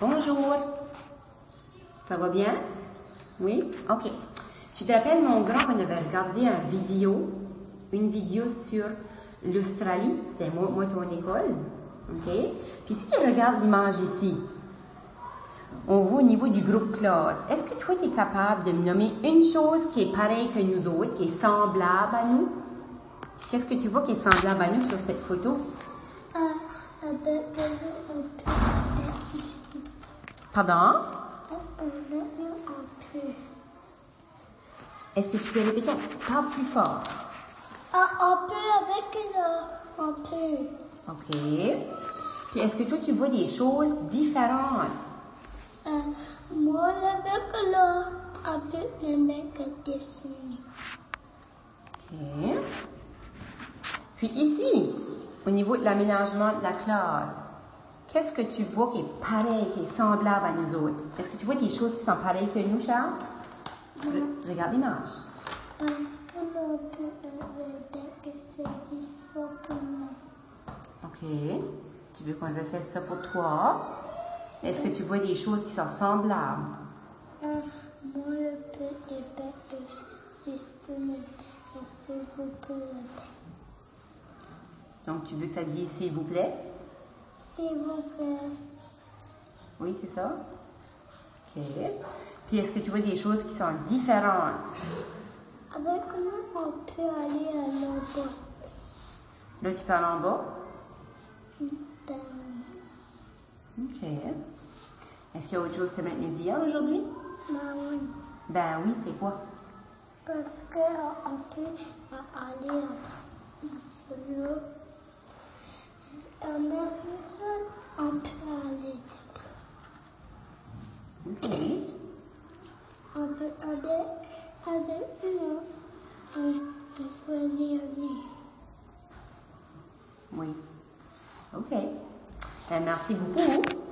Bonjour. Ça va bien? Oui? OK. Je te rappelle, mon grand, on avait regardé une vidéo sur l'Australie. C'était moi ton école. OK? Puis si tu regardes l'image ici, on voit au niveau du groupe classe. Est-ce que toi, tu es capable de me nommer une chose qui est pareille que nous autres, qui est semblable à nous? Qu'est-ce que tu vois qui est semblable à nous sur cette photo? Pardon? Est-ce que tu peux répéter? Parle plus fort. Un peu avec un peu. OK. Puis est-ce que toi, tu vois des choses différentes? Moi, avec un peu le mec dessiné. OK. Puis ici, au niveau de l'aménagement de la classe, qu'est-ce que tu vois qui est pareil, qui est semblable à nous autres? Est-ce que tu vois des choses qui sont pareilles que nous, Charles? Regarde l'image. Est-ce que le bec fait ça pour moi? OK. Tu veux qu'on refasse ça pour toi? Est-ce que tu vois des choses qui sont semblables? Moi, le petit bec, c'est ça, s'il vous plaît. Donc, tu veux que ça dise s'il vous plaît? S'il vous plaît. Oui, c'est ça? OK. Puis, est-ce que tu vois des choses qui sont différentes? Avec nous, on peut aller à là-bas. Là, tu parles en bas? Ben oui. OK. Est-ce qu'il y a autre chose que tu aimerais nous dire aujourd'hui? Ben oui. Ben oui, c'est quoi? Parce qu'on peut aller là. On peut aller. OK. On peut aller avec nous. On peut choisir lui. Oui. OK. Ben, merci beaucoup.